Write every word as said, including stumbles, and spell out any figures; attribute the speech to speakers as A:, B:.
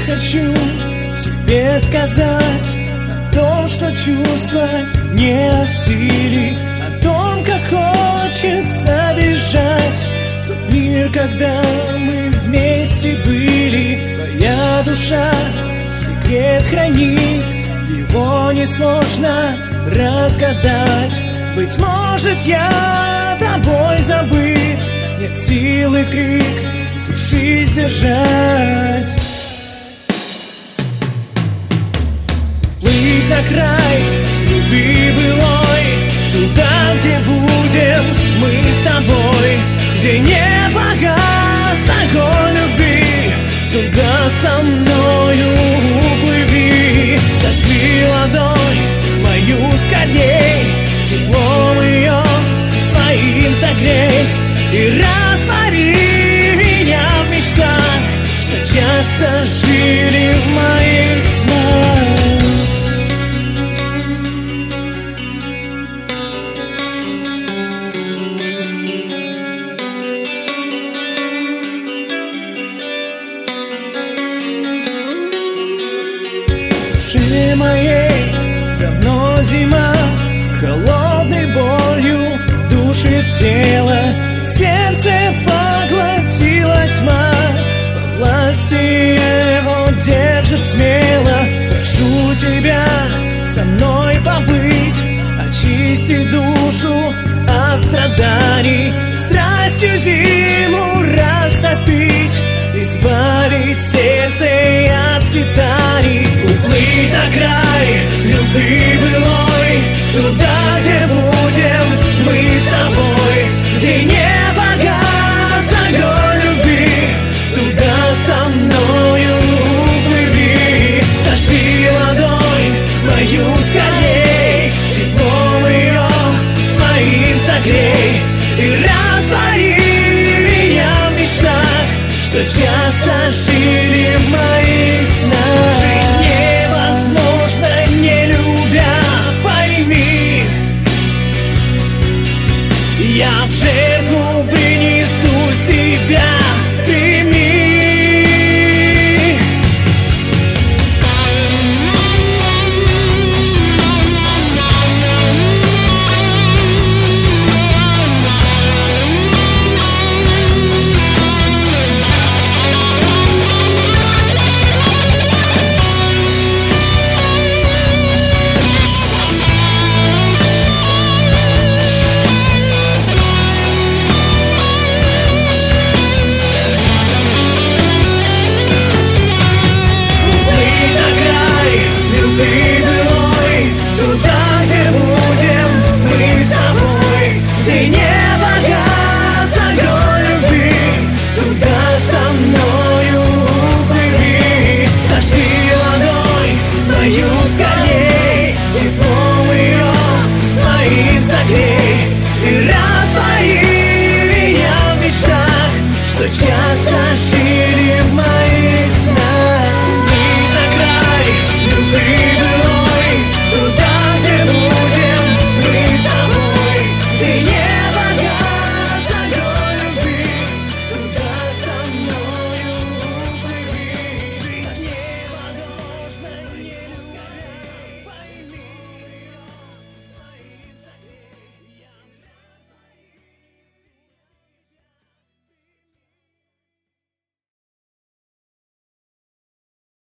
A: хочу тебе сказать о том, что чувства не остыли, о том, как хочется бежать в тот мир, когда мы вместе были. Твоя душа секрет хранит, его несложно разгадать. Быть может, я тобой забыт, нет силы крик души сдержать. Плыть на край любви былой, туда, где будем мы с тобой, где не погас огонь любви, туда со мною уплыви. Зажми ладонь мою скорей, теплом ее своим согрей и раствори меня в мечтах, что часто жили в моих снах. В душе моей давно зима, холодной болью душит тело, сердце поглотила тьма, во власти его держит смело. Прошу тебя со мной побыть, очисти душу от страданий, страстью зиму растопить, избавить сердце от скитаний.